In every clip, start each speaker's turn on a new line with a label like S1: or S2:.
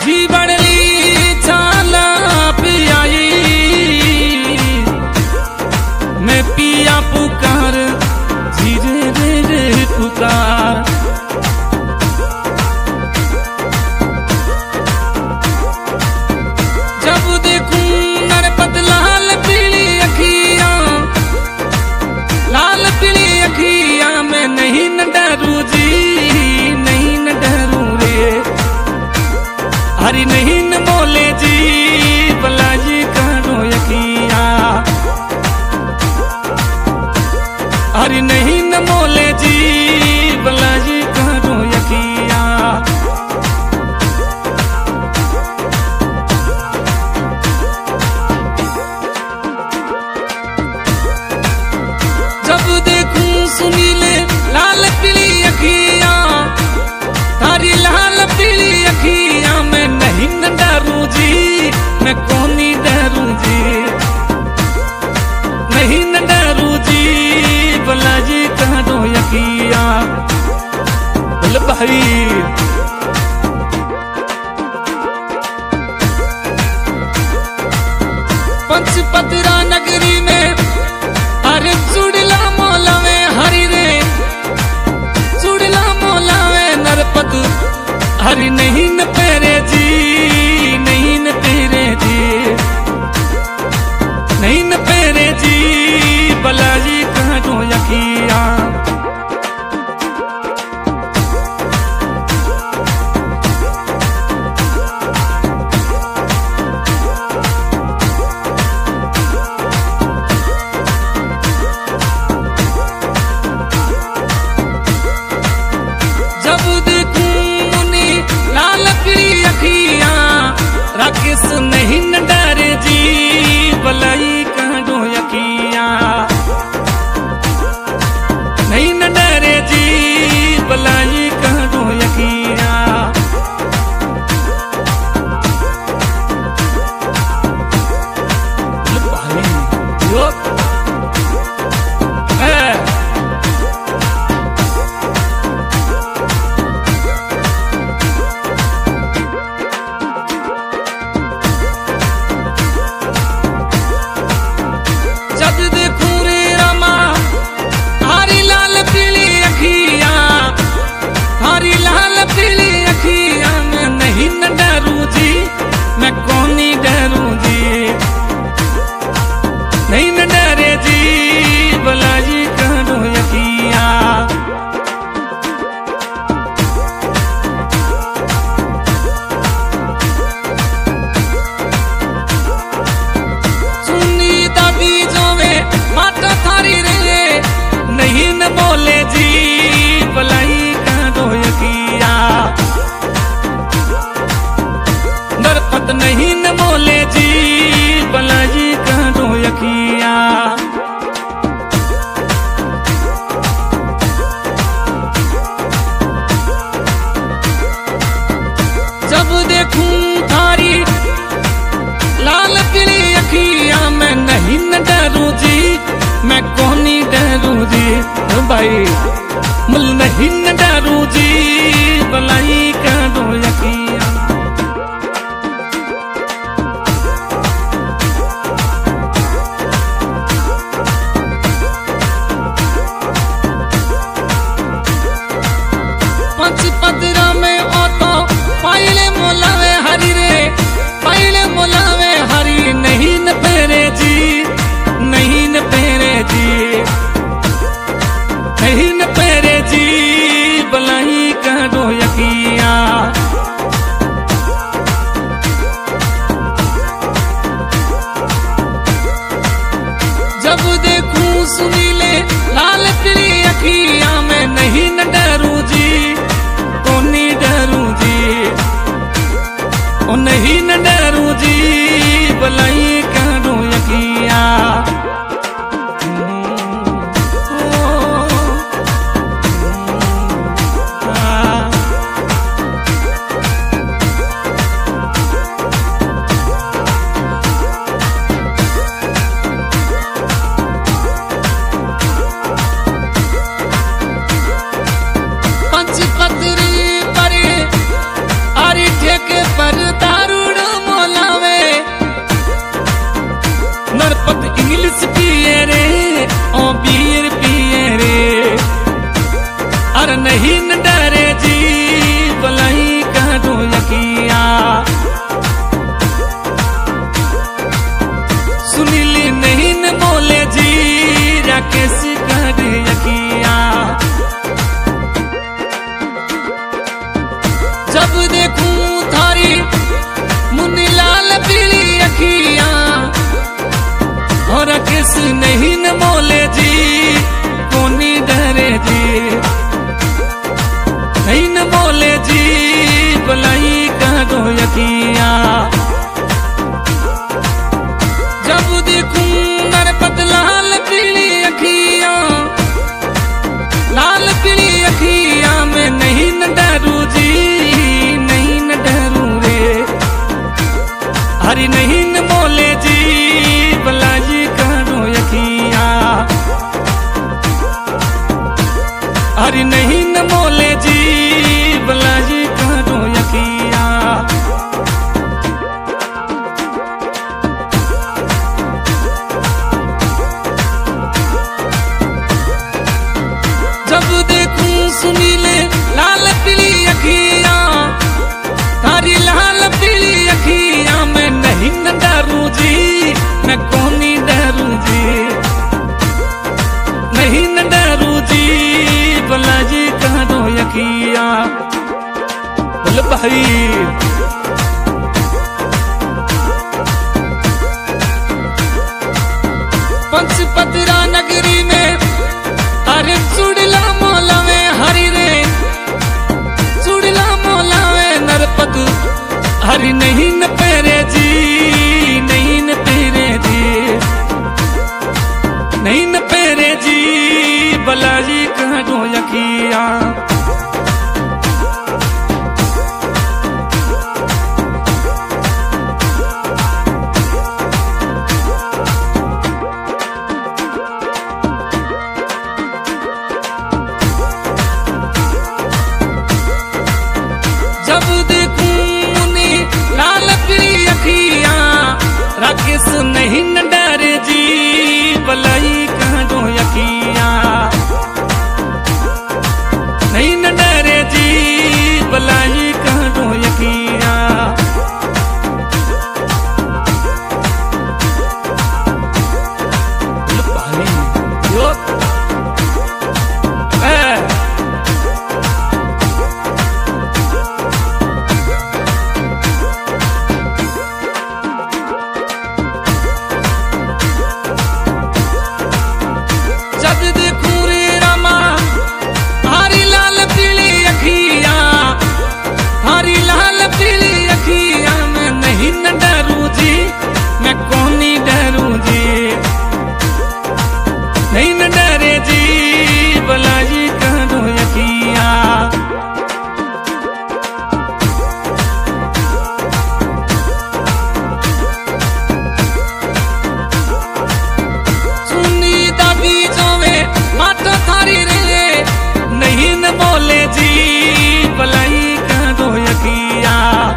S1: बड़ली छाला पियाई मैं पिया पुकार धीरे रे रे पुकार। जब देखूं नरपत लाल पीली अखियां, लाल पीली अखियां मैं नहीं न डरूं जी, नहीं न डरूं रे। हरी नहीं न बोले जी बलाजी करो यकिया, हरी नहीं न बोले जी बलाजी करो यकिया। जब देखूं सुनीले लाल पीली अखियां, थारी लाल पीली अखियां मैं नहीं न डरूं जी, मैं कौनी डरूं जी, नहीं न डरूं जी बलाजी करो यकिया। बोल भाई पंचपतरा नगरी में अरे चुड़ला मोलावे हरी रे, चुड़ला मोलावे नरपत हरी नहीं न पेरे जी, नहीं न पेरे जी, नहीं न पेरे जी बलाजी करो यकिया। जब देखूं मुनी लाल पीली अखियां, राकेश नहीं न डरे जी बलाई करो यकिया, नहीं न डरे जी बलाई करो यकिया। भाई यो जब देखूं रे रमा हरी लाल पीली अखियां, हरी लाल पीली अखियां मैं नहीं न डरूं जी, मैं कौनी डरूं जी, नहीं न डरे जी बलाजी करो यकिया। सुनी दादी जोवे माता थारी रे, नहीं न बोले जी बलाई करो यकिया। नरपत नहीं न बोले जी बलाजी करो यकिया। जब देखूं थारी लाल पीली अखियां मैं नहीं न डरूं जी, मैं कौनी डरूं जी भाई, मुल नहीं न डरूं जी बलाई करो यकिया। पंचपतरा में ऑटो पाइले मोलावे हरी रे, पाइले मोलावे हरी नहीं न पेरे जी, नहीं न पेरे जी, नहीं न पेरे जी बलाई करो यकिया। जब देखूं सुनीले लाल पीली अखियां मैं नहीं न डरूं जी, कौनी डरूं जी, ओ नहीं न डरूं जी बलाई करो यकिया। पंचपतरी पर अरे ठेके पर नहीं न डरे जी भलाई करो यकिया सुनीली नहीं न बोले जी राकेश कर यकिया जब देखूं थारी मुन्नी लाल पीली अखियां और किस नहीं न बोले जी कोनी डरे जी नहीं न बोले जी भलाई करो यकिया जब देखूं नरपत लाल पीली अखियां लाल पीली अखियां में नहीं न डरू जी नहीं न डरू रे हरी नहीं न बोले जी भलाई करो यकिया हरी नहीं न बोले जी भलाई करो यकिया जब देखूं सुनीले लाल पीली अखिया तारी लाल पीली अखिया मैं नहीं न डरू जी मैं कोनी डरू जी नहीं न डरू जी भला जी करो यकिया बोल भाई पंचपतरा नगरी में अरे चुड़ला मोला में हरी रे चुड़ला मोला में नरपत हरी नहीं न पेरे जी नहीं न पेरे जी नहीं न पेरे जी भला जी करो यकिया जब देखूं मुन्नी लाल पीली अखिया राकेश नहीं न डरे जी भलाई करो यकिया नहीं न डरे जी भलाई करो यकिया भाई यो जब देखूं रे रामा हरी लाल पीली अखिया हरी लाल पीली अखिया मैं नहीं न डरू जी मैं कोनी डरू जी नहीं न डरे जी भलाई करो यकिया सुनी दादी जोवे माता थारी रे नहीं न बोले जी भलाई करो यकिया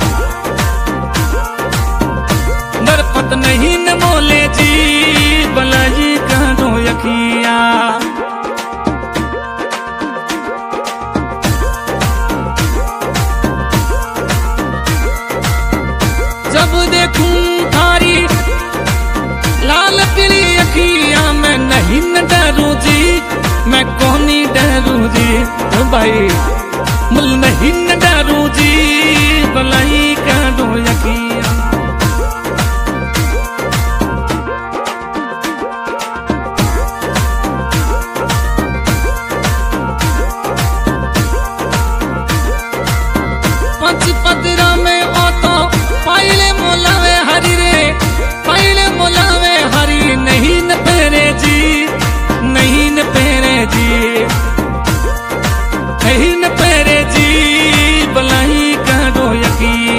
S1: नरपत नहीं न बोले जी भलाई करो यकिया जब देखूं थारी लाल पीली अखिया मैं नहीं न डरू जी मैं कोनी डरू जी भाई मुल नहीं न डरू जी भलाई करो यकिया पंचपतरा में ओ तो पहले मोलावे हरी रे पहले मोलावे हरी नहीं न पेरे जी नहीं न पेरे जी नहीं न पेरे जी भलाई करो यकिया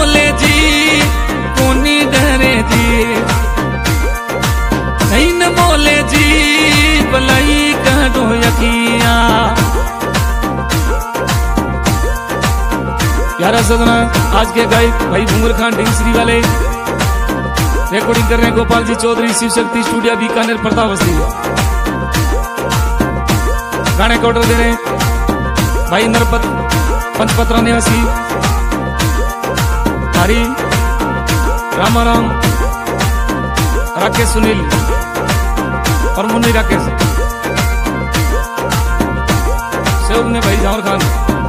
S1: बोले जी कोनी डरे जी, नहीं न बोले जी भलाई करो यकिया। प्यारा सदना आज के गायक भाई भूमर खान ढिंगसरी वाले रिकॉर्डिंग कर रहे हैं गोपाल जी चौधरी शिव शक्ति स्टूडियो बीकानेर प्रताप बस्ती। गाने को ऑर्डर दे रहे हैं भाई नरपत पंचपत्रा निवासी हरी रामाराम राकेश सुनील और मुन्नी राकेश सहयोग ने भाई जावर खान।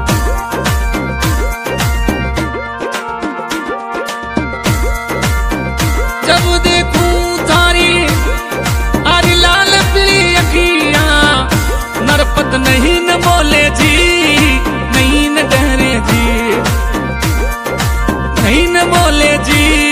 S1: जब देखूं तारी आरी लाल पीली अखियां, नरपत नहीं न बोले जी नहीं न डरे जी, नहीं न बोले जी